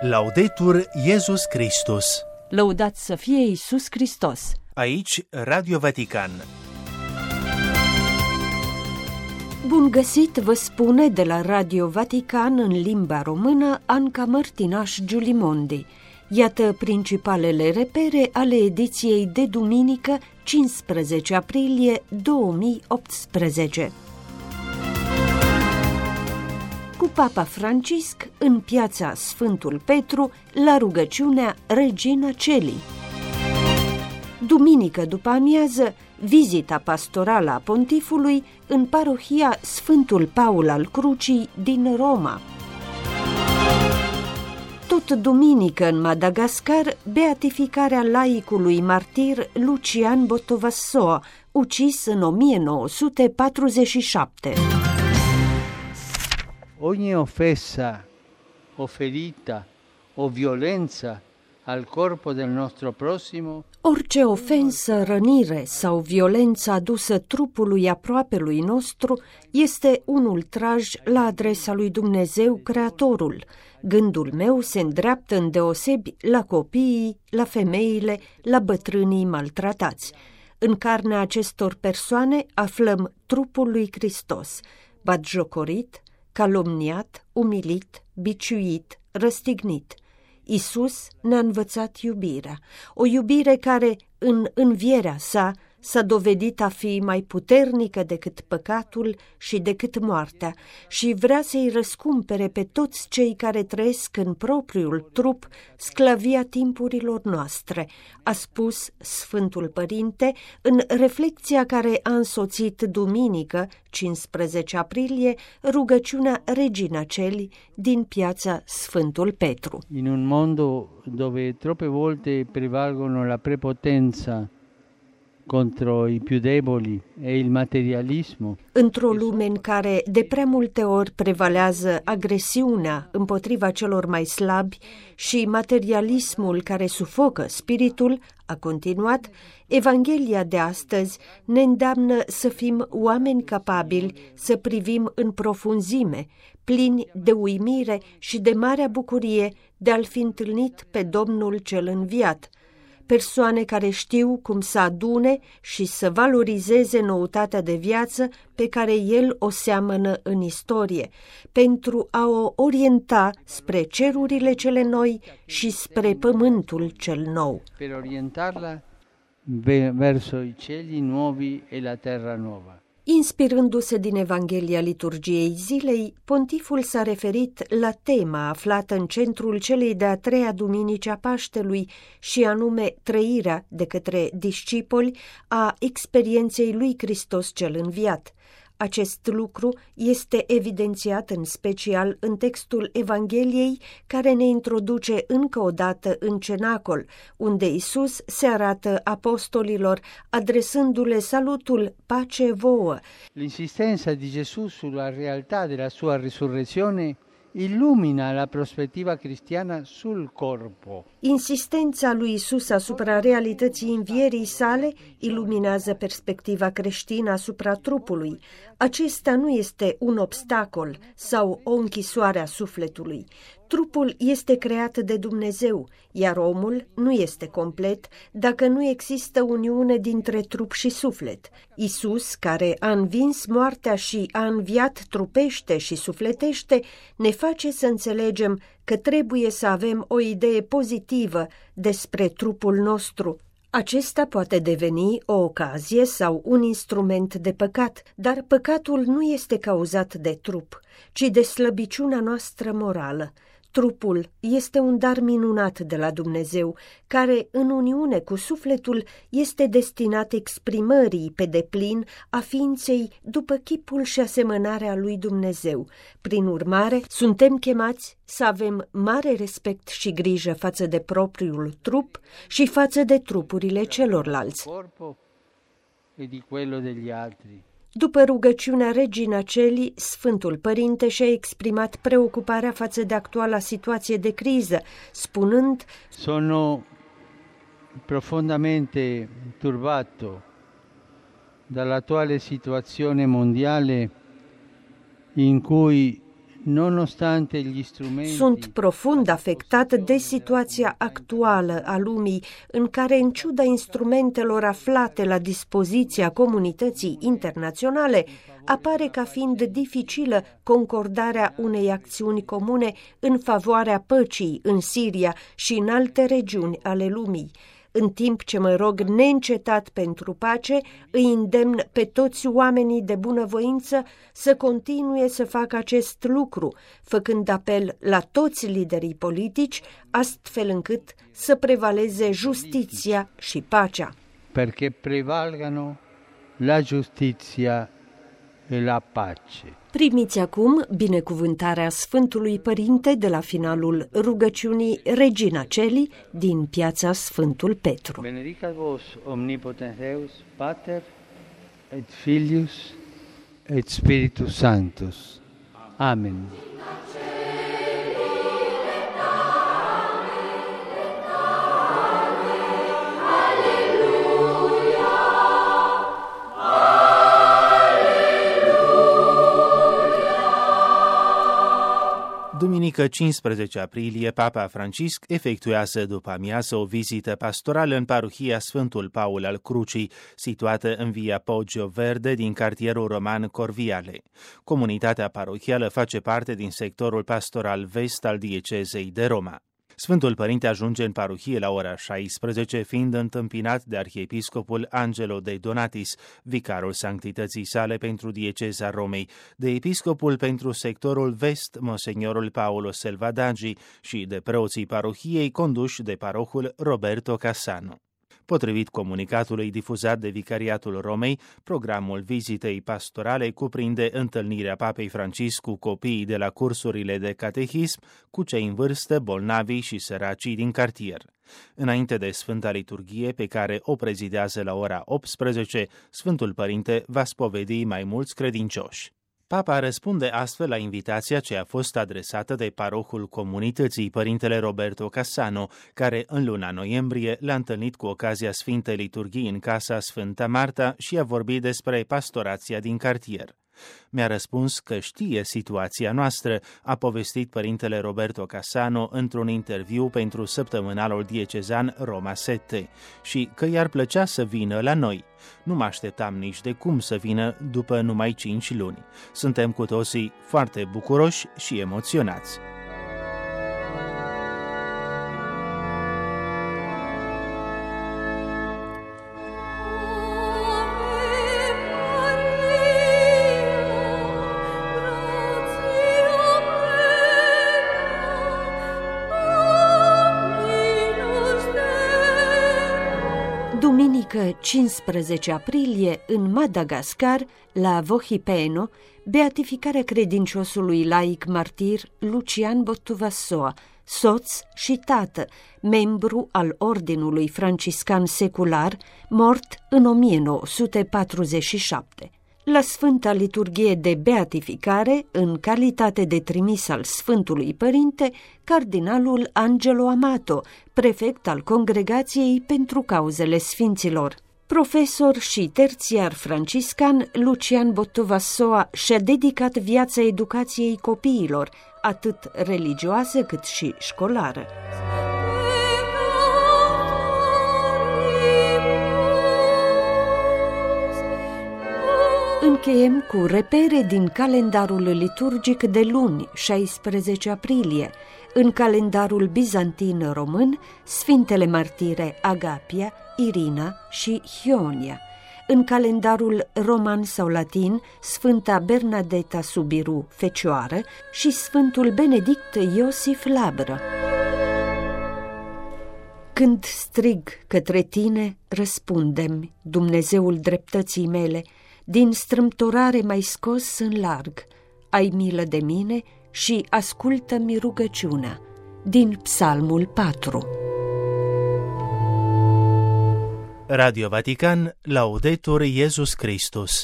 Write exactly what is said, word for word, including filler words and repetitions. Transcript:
Laudetur Jesus Christus. Lăudat să fie Iisus Hristos. Aici Radio Vatican. Bun găsit, vă spune de la Radio Vatican în limba română Anca Mărtinaș Giulimondi. Iată principalele repere ale ediției de duminică, cincisprezece aprilie două mii optsprezece. Cu Papa Francisc în piața Sfântul Petru la rugăciunea Regina Coeli. Duminică după amiază, vizita pastorală a pontifului în parohia Sfântul Paul al Crucii din Roma. Tot duminică în Madagascar, beatificarea laicului martir Lucian Botovassoa, ucis în o mie nouă sute patruzeci și șapte. Ogni offesa o ferita o violenza al corpo del nostro prossimo. Orice ofensă, rănire sau violență adusă trupului aproapelui nostru este un ultraj la adresa lui Dumnezeu, Creatorul. Gândul meu se îndreaptă îndeosebi la copiii, la femeile, la bătrânii maltratați. În carnea acestor persoane aflăm trupul lui Hristos, batjocorit, calomniat, umilit, biciuit, răstignit. Iisus ne-a învățat iubirea, o iubire care, în învierea sa, s-a dovedit a fi mai puternică decât păcatul și decât moartea și vrea să-i răscumpere pe toți cei care trăiesc în propriul trup sclavia timpurilor noastre, a spus Sfântul Părinte în reflecția care a însoțit duminică, cincisprezece aprilie, rugăciunea Regina Coeli din piața Sfântul Petru. In un mondo dove troppe volte prevalgono la prepotenza contro i più deboli e il materialismo. Într-o lume în care de prea multe ori prevalează agresiunea împotriva celor mai slabi și materialismul care sufocă spiritul, a continuat, Evanghelia de astăzi ne îndeamnă să fim oameni capabili să privim în profunzime, plini de uimire și de marea bucurie de a-L fi întâlnit pe Domnul cel înviat, persoane care știu cum să adune și să valorizeze noutatea de viață pe care El o seamănă în istorie, pentru a o orienta spre cerurile cele noi și spre pământul cel nou. Per orientarla verso i cieli nuovi e la terra nuova. Inspirându-se din Evanghelia liturgiei zilei, pontiful s-a referit la tema aflată în centrul celei de-a treia duminici a Paștelui și anume trăirea de către discipoli a experienței lui Hristos cel înviat. Acest lucru este evidențiat în special în textul Evangheliei care ne introduce încă o dată în cenacol, unde Iisus se arată apostolilor adresându-le salutul pace vouă. L'insistenza di Gesù sulla realtà della sua risurrezione illumina la prospettiva cristiana sul corpo. Insistența lui Isus asupra realității învierii sale iluminează perspectiva creștină asupra trupului. Acesta nu este un obstacol sau o închisoare a sufletului. Trupul este creat de Dumnezeu, iar omul nu este complet dacă nu există uniune dintre trup și suflet. Isus, care a învins moartea și a înviat trupește și sufletește, ne face să înțelegem că trebuie să avem o idee pozitivă despre trupul nostru. Acesta poate deveni o ocazie sau un instrument de păcat, dar păcatul nu este cauzat de trup, ci de slăbiciunea noastră morală. Trupul este un dar minunat de la Dumnezeu, care, în uniune cu sufletul, este destinat exprimării pe deplin a ființei după chipul și asemănarea lui Dumnezeu. Prin urmare, suntem chemați să avem mare respect și grijă față de propriul trup și față de trupurile celorlalți. După rugăciunea Regina Coeli, Sfântul Părinte și-a exprimat preocuparea față de actuala situație de criză, spunând: Sono profondamente turbato dall'attuale situazione mondiale in cui nonostante gli strumenti. Sunt profund afectat de situația actuală a lumii, în care, în ciuda instrumentelor aflate la dispoziția comunității internaționale, apare ca fiind dificilă concordarea unei acțiuni comune în favoarea păcii în Siria și în alte regiuni ale lumii. În timp ce mă rog neîncetat pentru pace, îi îndemn pe toți oamenii de bunăvoință să continue să facă acest lucru, făcând apel la toți liderii politici, astfel încât să prevaleze justiția și pacea. Perché prevalgano la giustizia e la pace. Primiți acum binecuvântarea Sfântului Părinte de la finalul rugăciunii Regina Celi din piața Sfântul Petru. Benedicat vos omnipotens Deus, Pater et Filius et Spiritus Sanctus. Amen. Duminică cincisprezece aprilie, Papa Francisc efectuează după amiază o vizită pastorală în parohia Sfântul Paul al Crucii, situată în via Poggio Verde din cartierul roman Corviale. Comunitatea parohială face parte din sectorul pastoral vest al diecezei de Roma. Sfântul Părinte ajunge în parohie la ora șaisprezece, fiind întâmpinat de arhiepiscopul Angelo de Donatis, vicarul sanctității sale pentru dieceza Romei, de episcopul pentru sectorul vest, monsignorul Paolo Selvadagi, și de preoții parohiei conduși de parohul Roberto Cassano. Potrivit comunicatului difuzat de Vicariatul Romei, programul vizitei pastorale cuprinde întâlnirea Papei Francisc cu copiii de la cursurile de catehism, cu cei în vârstă, bolnavii și săracii din cartier. Înainte de Sfânta Liturghie, pe care o prezidează la ora optsprezece, Sfântul Părinte va spovedi mai mulți credincioși. Papa răspunde astfel la invitația ce a fost adresată de parohul comunității, părintele Roberto Cassano, care în luna noiembrie l-a întâlnit cu ocazia Sfintei Liturghii în casa Sfânta Marta și a vorbit despre pastorația din cartier. Mi-a răspuns că știe situația noastră, a povestit părintele Roberto Cassano într-un interviu pentru săptămânalul diecezan Roma Sette, și că i-ar plăcea să vină la noi. Nu mă așteptam nici de cum să vină după numai cinci luni. Suntem cu toții foarte bucuroși și emoționați. Duminică cincisprezece aprilie, în Madagascar, la Vohipeno, beatificarea credinciosului laic martir Lucian Botuvassoa, soț și tată, membru al Ordinului Franciscan Secular, mort în o mie nouă sute patruzeci și șapte. La Sfânta Liturghie de Beatificare, în calitate de trimis al Sfântului Părinte, cardinalul Angelo Amato, prefect al Congregației pentru Cauzele Sfinților. Profesor și terțiar franciscan, Lucian Botuvassoa și-a dedicat viața educației copiilor, atât religioasă cât și școlară. Încheiem cu repere din calendarul liturgic de luni, șaisprezece aprilie. În calendarul bizantin român, Sfintele Martire Agapia, Irina și Hionia. În calendarul roman sau latin, Sfânta Bernadeta Subiru, Fecioară, și Sfântul Benedict Iosif Labră. Când strig către tine, răspunde-mi, Dumnezeul dreptății mele, din strâmtorare m-ai scos în larg, ai milă de mine și ascultă-mi rugăciunea. Din Psalmul patru. Radio Vatican, Laudetur Iesus Christus.